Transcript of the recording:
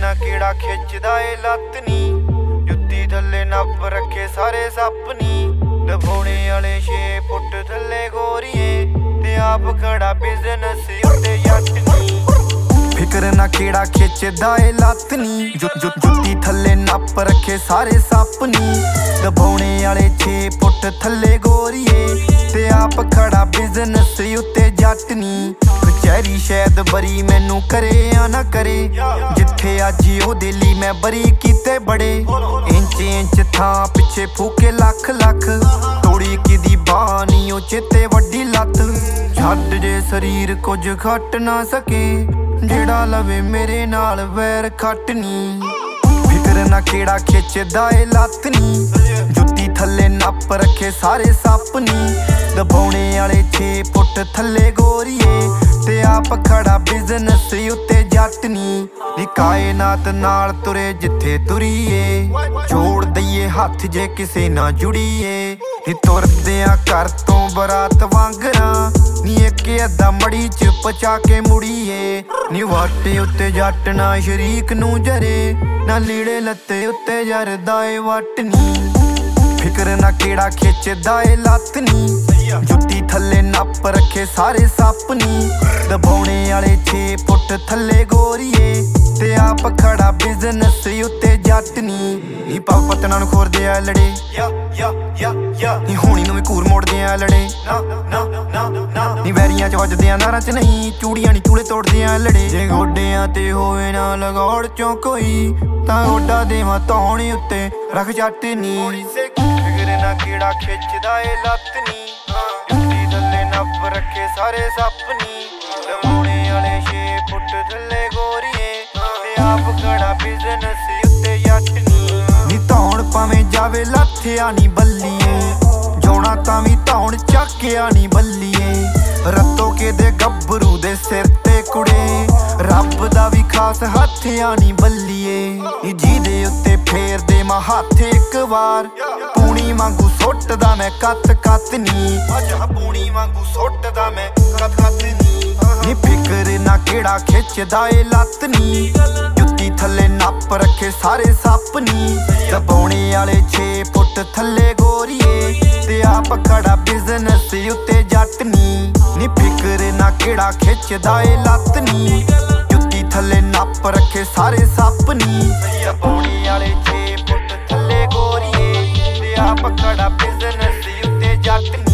ਨਾ ਕਿਹੜਾ ਖਿੱਚਦਾ ਏ ਲੱਤ ਨੀ, ਜੁੱਤੀ ਥੱਲੇ ਨੱਪ ਰੱਖੇ ਸਾਰੇ ਸੱਪ ਨੀ। ਦਬਾਉਣੇ ਵਾਲੇ 6 ਫੁੱਟ ਥੱਲੇ ਗੋਰੀਏ, ਤੇ ਆਪ ਖੜਾ ਬਿਜ਼ਨਸ ਉੱਤੇ ਜੱਟ ਨੀ। ਫਿਕਰ ਨਾ ਕਿਹੜਾ ਖਿੱਚਦਾ ਏ ਲੱਤ ਨੀ, ਜੁੱਤੀ ਥੱਲੇ ਨੱਪ ਰੱਖੇ ਸਾਰੇ ਸੱਪ ਨੀ। ਦਬਾਉਣੇ ਵਾਲੇ 6 ਫੁੱਟ ਥੱਲੇ ਗੋਰੀਏ, ਤੇ ਆਪ ਖੜਾ ਬਿਜ਼ਨਸ ਉੱਤੇ ਜੱਟ ਨੀ। ਕਚਹਿਰੀ ਸ਼ਾਇਦ ਬਰੀ ਮੈਨੂੰ ਕਰੇ ਆ ਨਾ ਕਰੇ, ਜਿੱਥੇ ਅੱਜ ਉਹਦੇ ਲਈ ਮੈਂ ਬਰੀ ਕੀਤੇ ਬੜੇ। ਇੰਚ ਇੰਚ ਥਾਂ ਪਿੱਛੇ ਫੂਕੇ ਲੱਖ ਲੱਖ, ਤੋੜੀ ਕਿਦੀ ਬਾਹ ਨੀ ਉਹ ਚੇਤੇ ਵੱਡੀ ਲੱਤ। ਛੱਡ ਜੇ ਸਰੀਰ ਕੁਝ ਖੱਟ ਨਾ ਸਕੇ, ਜਿਹੜਾ ਲਵੇ ਮੇਰੇ ਨਾਲ ਵੈਰ ਖੱਟ ਨੀ। ਫਿਕਰ ਨਾ ਕਿਹੜਾ ਖਿੱਚਦਾ ਏ ਲੱਤ ਨੀ, ਜੁੱਤੀ ਥੱਲੇ ਨੱਪ ਰੱਖੇ ਸਾਰੇ ਸੱਪ ਨੀ। ਦਬਾਉਣੇ ਵਾਲੇ 6 ਫੁੱਟ ਥੱਲੇ ਗੋਰੀਏ, ਤੇ ਆਪ ਖੜਾ ਬਿਜ਼ਨਸ ਉੱਤੇ ਜੱਟ ਨੀ। ਕਾਇਨਾਤ ਨਾਲ ਤੁਰੇ ਜਿੱਥੇ ਤੁਰੀਏ, ਜੋੜ ਦਈਏ ਹੱਥ ਜੇ ਕਿਸੇ ਨਾ ਜੁੜੀਏ। ਤੁਰਦਿਆਂ ਘਰ ਤੋਂ ਬਰਾਤ ਵਾਂਗਰਾਂ, ਨੀ ਇੱਕ ਅੱਧਾ ਮੜੀ ਚ ਪਚਾ ਕੇ ਮੁੜੀਏ। ਨੀ ਵਾਟੇ ਉੱਤੇ ਜੱਟ ਨਾ ਸ਼ਰੀਕ ਨੂੰ ਜਰੇ, ਨਾ ਲੀੜੇ ਲੱਤੇ ਉੱਤੇ ਜਰਦਾ ਏ ਵੱਟ ਨੀ। ਫਿਕਰ ਨਾ ਕਿਹੜਾ ਖਿੱਚਦਾ ਏ ਲੱਤ ਨੀ, ਜੁੱਤੀ ਥੱਲੇ ਨੱਪ ਰੱਖੇ ਸਾਰੇ ਸੱਪ ਨੀ। ਦਬਾਉਣੇ ਵਾਲੇ 6 ਫੁੱਟ ਥੱਲੇ ਗੋਰੀਏ, ਤੇ ਆਪ ਖੜਾ ਬਿਜ਼ਨਸ ਉੱਤੇ ਜੱਟ ਨੀ। ਨੀ ਪਾਪ ਪਤਨਾਂ ਨੂੰ ਖੋਰਦੇ ਆ ਲੜੇ, ਨੀ ਹੋਣੀ ਨੂੰ ਵੀ ਘੂਰ ਮੋੜਦੇ ਆ ਲੜੇ। ਨੀ ਵੈਰੀਆਂ ਚ ਵੱਜਦੇ ਆ ਨਾਰਾਂ ਚ ਨਹੀਂ, ਚੂੜੀਆਂ ਨੀ ਚੂਲੇ ਤੋੜਦੇ ਆ ਲੜੇ। ਜੇ ਗੋਡਿਆਂ ਤੇ ਹੋਵੇ ਨਾ ਲਗੌੜ ਚੋਂ ਕੋਈ, ਤਾਂ ਗੋਡਾ ਦੇਵਾਂ ਧੌਣ ਉੱਤੇ ਰੱਖ ਜੱਟ ਨੀ। ਫਿਕਰ ਨਾ ਕਿਹੜਾ ਖਿੱਚਦਾ ਏ ਲੱਤ ਨੀ, ਜੁੱਤੀ ਥੱਲੇ ਨੱਪ ਰੱਖੇ ਸਾਰੇ ਸੱਪ ਨੀ। ਦਬਾਉਣੇ ਵਾਲੇ 6 ਫੁੱਟ ਥੱਲੇ ਗੋਰੀਏ, ਤੇ ਆਪ ਖੜਾ ਬਿਜ਼ਨਸ ਉੱਤੇ ਜੱਟ ਨੀ। ਨੀ ਧੌਣ ਭਾਵੇਂ ਜਾਵੇ ਲੱਥਿਆ ਨੀ ਬੱਲੀਏ, ਜੋਣਾ ਤਾਂ ਵੀ ਧੌਣ ਚੱਕਿਆ ਨੀ ਬੱਲੀਏ। ਰੱਤੋ ਕਿਦੇ ਗੱਭਰੂ ਦੇ ਸਿਰ ਤੇ ਕੁੜੇ, ਰੱਬ ਦਾ ਵੀ ਖਾਸ ਹੱਥਿਆ ਨੀ ਬੱਲੀਏ। ਜਿਹਦੇ ਉੱਤੇ ਫੇਰਦੇ ਮੈਂ ਹੱਥ ਇੱਕ ਵਾਰ, ਪੂਣੀ ਵਾਂਗੂ ਸੁੱਟਦਾ ਮੈਂ ਕੱਤ ਕੱਤ ਨੀ। ਪੂਣੀ ਵਾਂਗੂ ਸੁੱਟਦਾ ਮੈਂ ਕੱਤ ਕੱਤ ਨੀ। ਨੀ ਫਿਕਰ ਨਾ ਕਿਹੜਾ ਖਿੱਚਦਾ ਏ ਲੱਤ ਨੀ, ਜੁੱਤੀ ਥੱਲੇ ਨੱਪ ਰੱਖੇ ਸਾਰੇ ਸੱਪ ਨੀ। ਦਬਾਉਣੇ ਵਾਲੇ 6 ਫੁੱਟ ਥੱਲੇ ਗੋਰੀਏ, ਤੇ ਆਪ ਖੜਾ ਬਿਜ਼ਨਸ ਉੱਤੇ ਜੱਟ ਨੀ। ਨੀ ਫਿਕਰ ਨਾ ਕਿਹੜਾ ਖਿੱਚਦਾ ਏ ਲੱਤ ਨੀ, ਜੁੱਤੀ ਥੱਲੇ ਨੱਪ ਰੱਖੇ ਸਾਰੇ ਸੱਪ ਨੀ। ਦਬਾਉਣੇ ਵਾਲੇ 6 ਫੁੱਟ ਥੱਲੇ ਗੋਰੀਏ, ਤੇ ਆਪ ਖੜਾ ਬਿਜ਼ਨਸ ਉੱਤੇ ਜੱਟ ਨੀ।